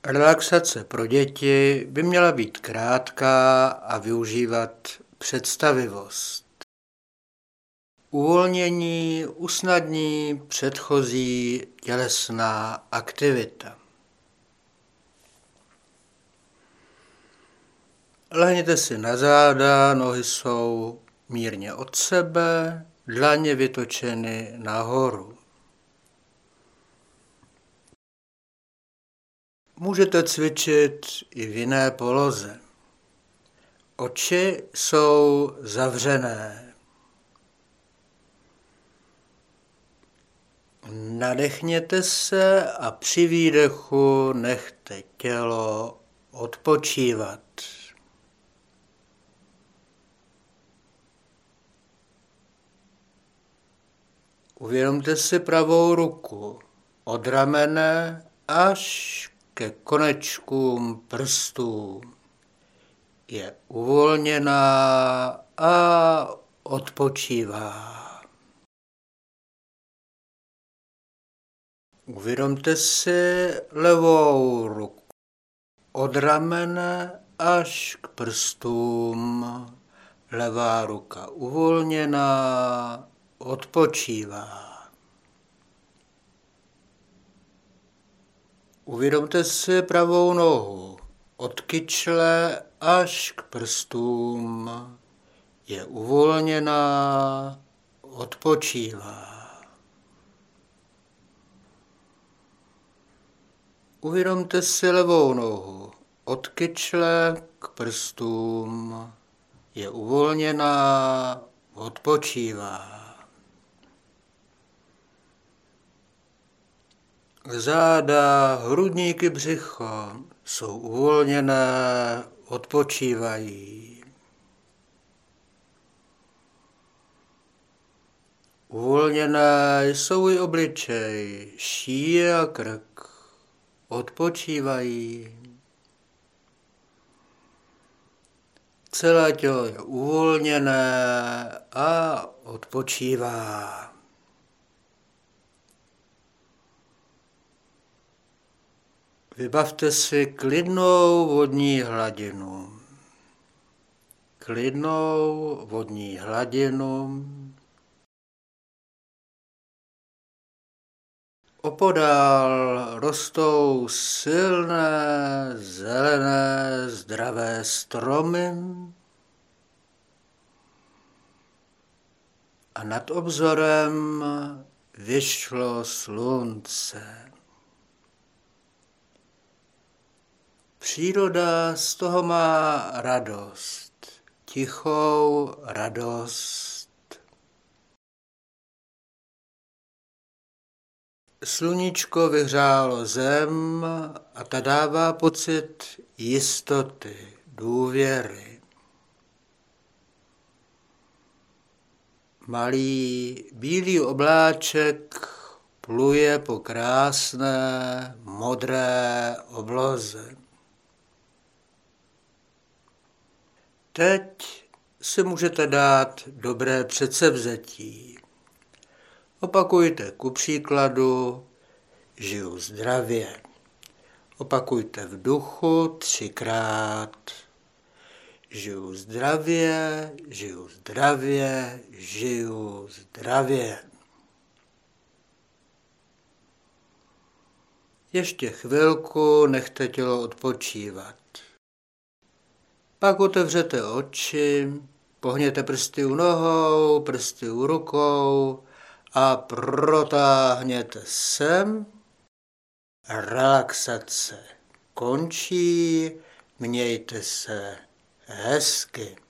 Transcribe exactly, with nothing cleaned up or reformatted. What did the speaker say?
Relaxace pro děti by měla být krátká a využívat představivost. Uvolnění usnadní předchozí tělesná aktivita. Lehněte si na záda, nohy jsou mírně od sebe, dlaně vytočeny nahoru. Můžete cvičit i v jiné poloze. Oči jsou zavřené. Nadechněte se a při výdechu nechte tělo odpočívat. Uvědomte si pravou ruku od ramene až ke konečkům prstů. Je uvolněná a odpočívá. Uvědomte si levou ruku od ramene až k prstům. Levá ruka uvolněná, odpočívá. Uvědomte si pravou nohu od kyčle až k prstům. Je uvolněná, odpočívá. Uvědomte si levou nohu od kyčle k prstům. Je uvolněná, odpočívá. Záda, hrudník i břicho jsou uvolněné, odpočívají. Uvolněné jsou i obličej, šíje a krk. Odpočívají. Celé tělo je uvolněné a odpočívá. Vybavte si klidnou vodní hladinu. Klidnou vodní hladinu. Opodál rostou silné, zelené, zdravé stromy a nad obzorem vyšlo slunce. Příroda z toho má radost, tichou radost. Sluníčko vyhřálo zem a ta dává pocit jistoty, důvěry. Malý bílý obláček pluje po krásné modré obloze. Teď si můžete dát dobré předsevzetí. Opakujte ku příkladu, žiju zdravě. Opakujte v duchu třikrát. Žiju zdravě, žiju zdravě, žiju zdravě. Ještě chvilku nechte tělo odpočívat. Pak otevřete oči, pohněte prsty u nohou, prsty u rukou a protáhněte sem. Relaxace končí, mějte se hezky.